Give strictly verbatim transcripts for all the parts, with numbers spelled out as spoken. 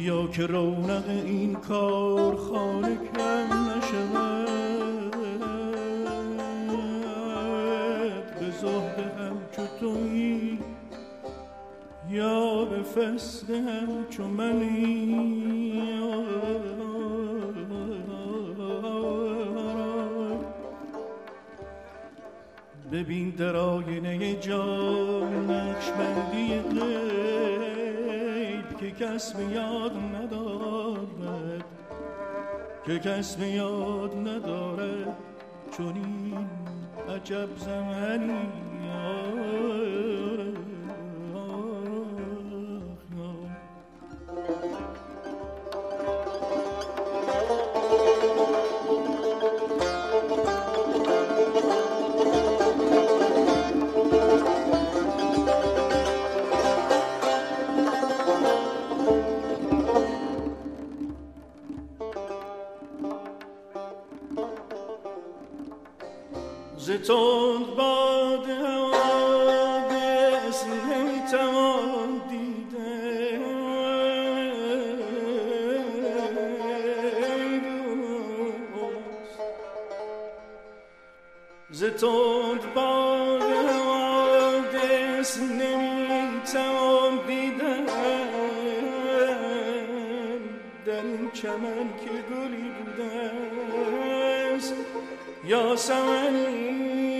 بیا که رونق این کارخانه کم نشود، به زهد همچو تویی یا به فسق همچو منی. ببین در آینه جان نقشبندی غیب که کس به یاد ندارد، که کس به یاد ندارد، چون این عجب زمانی. ز تند باد حوادث نمیتوان دیده، ز تند باد حوادث نمیتوان دیدن در این چمن که گلی بودست یا سمنی.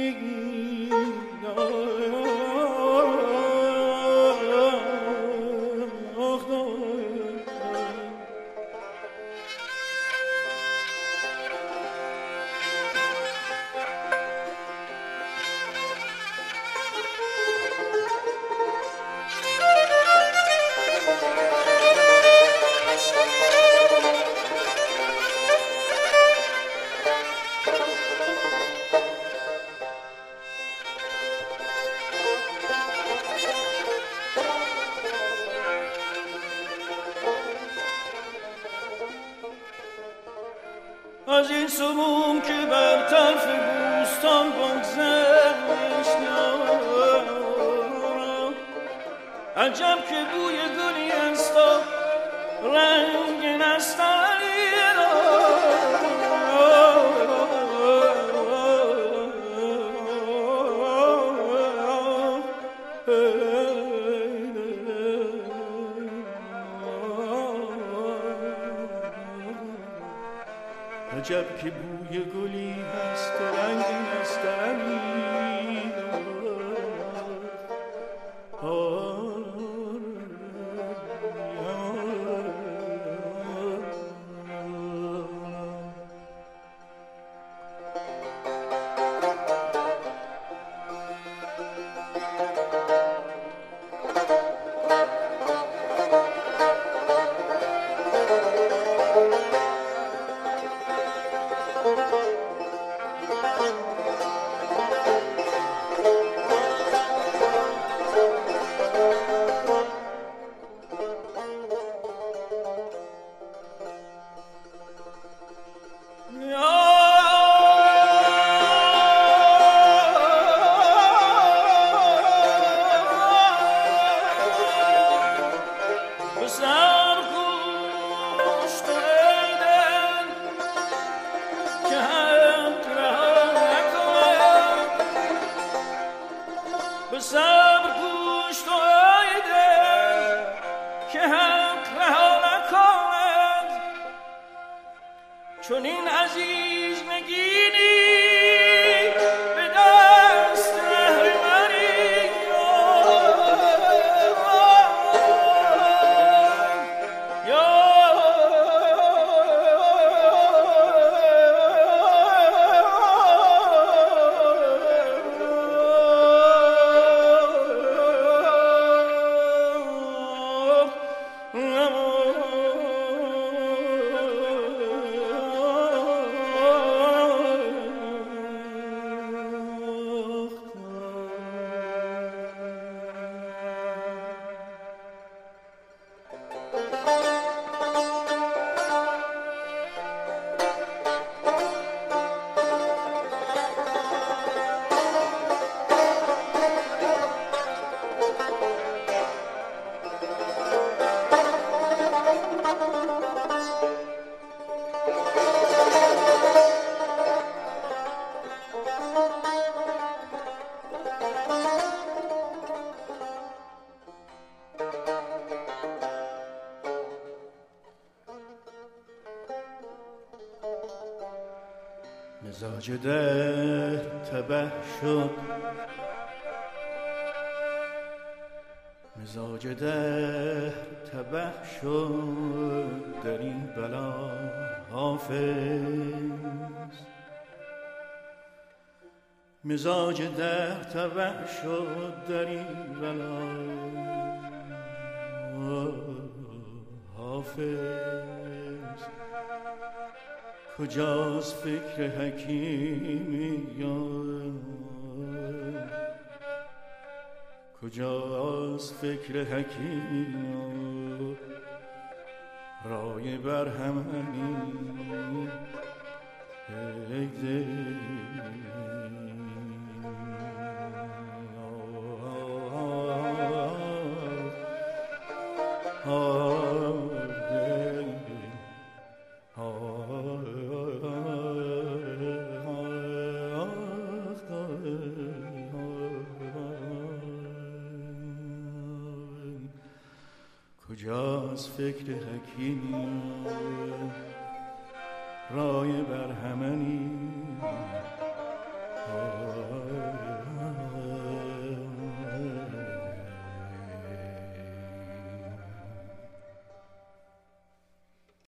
از این سموم که بر طرف بوستان بگذشت، عجب که بوی گلی است و رنگ نستانی را. عجب که بوی گلی هست و رنگی نستنی. چون این عزیز نگینی به دست رهبری مزاج ده تبه شد، مزاج ده تبه شد در این بلا حافظ. مزاج ده تبه شد در این بلا حافظ. کجاست فکر حکیمی، کجاست فکر حکیمی، رای برهمنی ای دل. کجاست فکر حکیمی، رای برهمنی